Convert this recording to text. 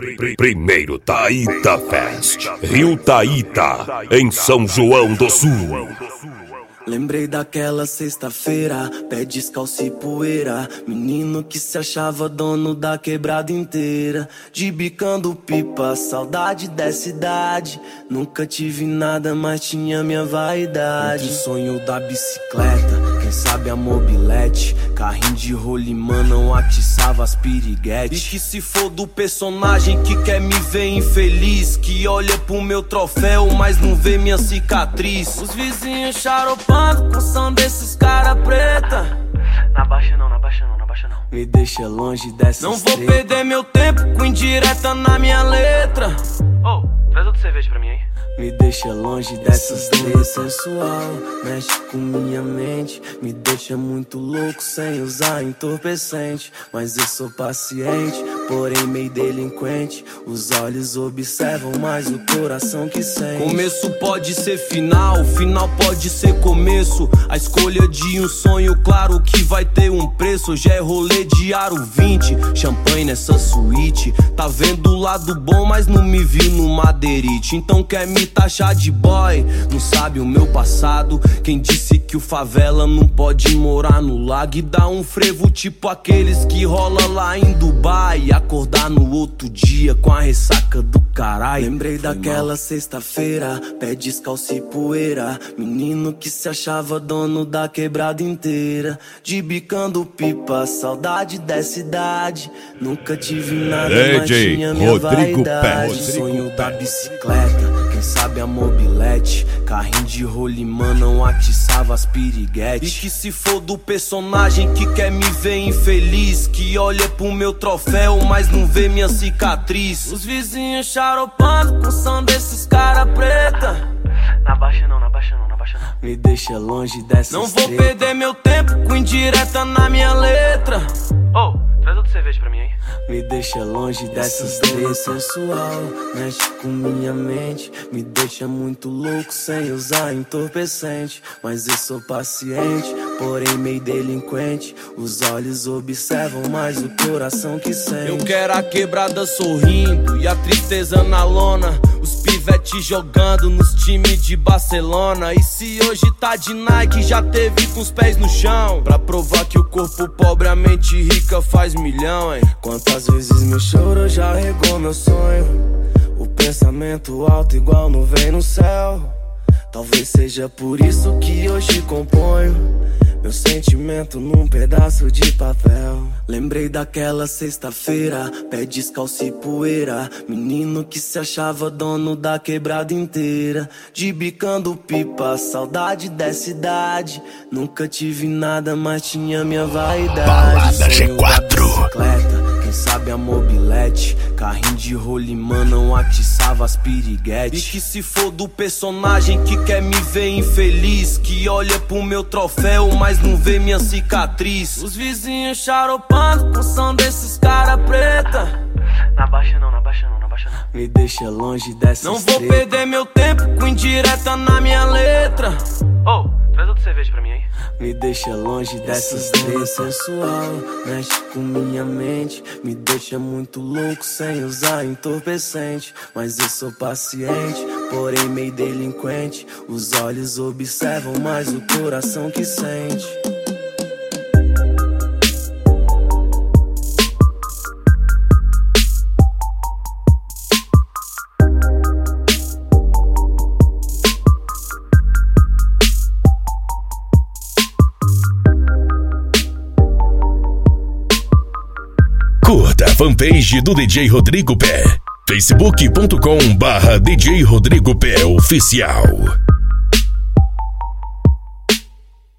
Primeiro Taíta Fest, Rio Taíta, em São João do Sul. Lembrei daquela sexta-feira, pé descalço e poeira, menino que se achava dono da quebrada inteira, de bicando pipa, saudade dessa idade. Nunca tive nada, mas tinha minha vaidade. Entre o sonho da bicicleta, quem sabe a mobilete, carrinho de rolimã não atiçava as piriguetes. E que se for do personagem que quer me ver infeliz, que olha pro meu troféu, mas não vê minha cicatriz. Os vizinhos xaropam com o som desses cara preta. Na baixa não, na baixa não, na baixa não. Me deixa longe dessas Não vou perder meu tempo com indireta na minha letra. Oh, traz outra cerveja pra mim, hein? Me deixa longe dessas três sensual, mexe com minha mente, me deixa muito louco sem usar entorpecente. Mas eu sou paciente, porém meio delinquente. Os olhos observam, mas o coração que sente. Começo pode ser final, final pode ser começo. A escolha de um sonho, claro que vai ter um preço. Hoje é rolê de aro 20, champanhe nessa suíte. Tá vendo o lado bom, mas não me vi no madeirite. Então quer me taxar de boy, não sabe o meu passado. Quem disse que o favela não pode morar no lago e dar um frevo tipo aqueles que rola lá em Dubai, e acordar no outro dia com a ressaca do caralho. Lembrei daquela sexta-feira, pé descalço e poeira, menino que se achava dono da quebrada inteira, de bicando pipa, saudade dessa idade. Nunca tive nada, mas tinha minha vaidade. Sonho da bicicleta, quem sabe a mobilete, carrinho de rolimã não atiçava as piriguetes. E que se for do personagem que quer me ver infeliz, que olha pro meu troféu, mas não vê minha cicatriz. Os vizinhos xaropando com o som desses cara preta. Na baixa não, na baixa não, na baixa não. Me deixa longe dessas Não vou perder meu tempo com indireta na minha letra. Oh, traz outra cerveja pra mim, hein? Me deixa longe dessas três sensual, mexe com minha mente, me deixa muito louco sem usar entorpecente. Mas eu sou paciente, porém meio delinquente. Os olhos observam, mas o coração que sente. Eu quero a quebrada sorrindo e a tristeza na lona, os pivetes jogando nos times de Barcelona. E se hoje tá de Nike, já teve com os pés no chão, pra provar que o corpo pobre, a mente rica faz milhão, hein? Quantas vezes meu choro já regou meu sonho, o pensamento alto igual nuvem no céu. Talvez seja por isso que hoje componho meu sentimento num pedaço de papel. Lembrei daquela sexta-feira, pé descalço e poeira, menino que se achava dono da quebrada inteira, de bicando pipa, saudade dessa idade. Nunca tive nada, mas tinha minha vaidade. Balada G4, quem sabe a mobilete, carrinho de rolimã não atiçava as piriguetes. E que se for do personagem que quer me ver infeliz, que olha pro meu troféu, mas não vê minha cicatriz. Os vizinhos xaropando com o som desses cara preta. Na baixa não, na baixa não, na baixa não. Me deixa longe dessas Não vou perder meu tempo com indireta na minha letra. Oh, traz outra cerveja pra mim, hein? Me deixa longe dessas três sensual, mexe com minha mente, me deixa muito louco sem usar entorpecente. Mas eu sou paciente, porém meio delinquente. Os olhos observam, mas o coração que sente. Curta a fanpage do DJ Rodrigo Pé, facebook.com/DJ Rodrigo Pé Oficial.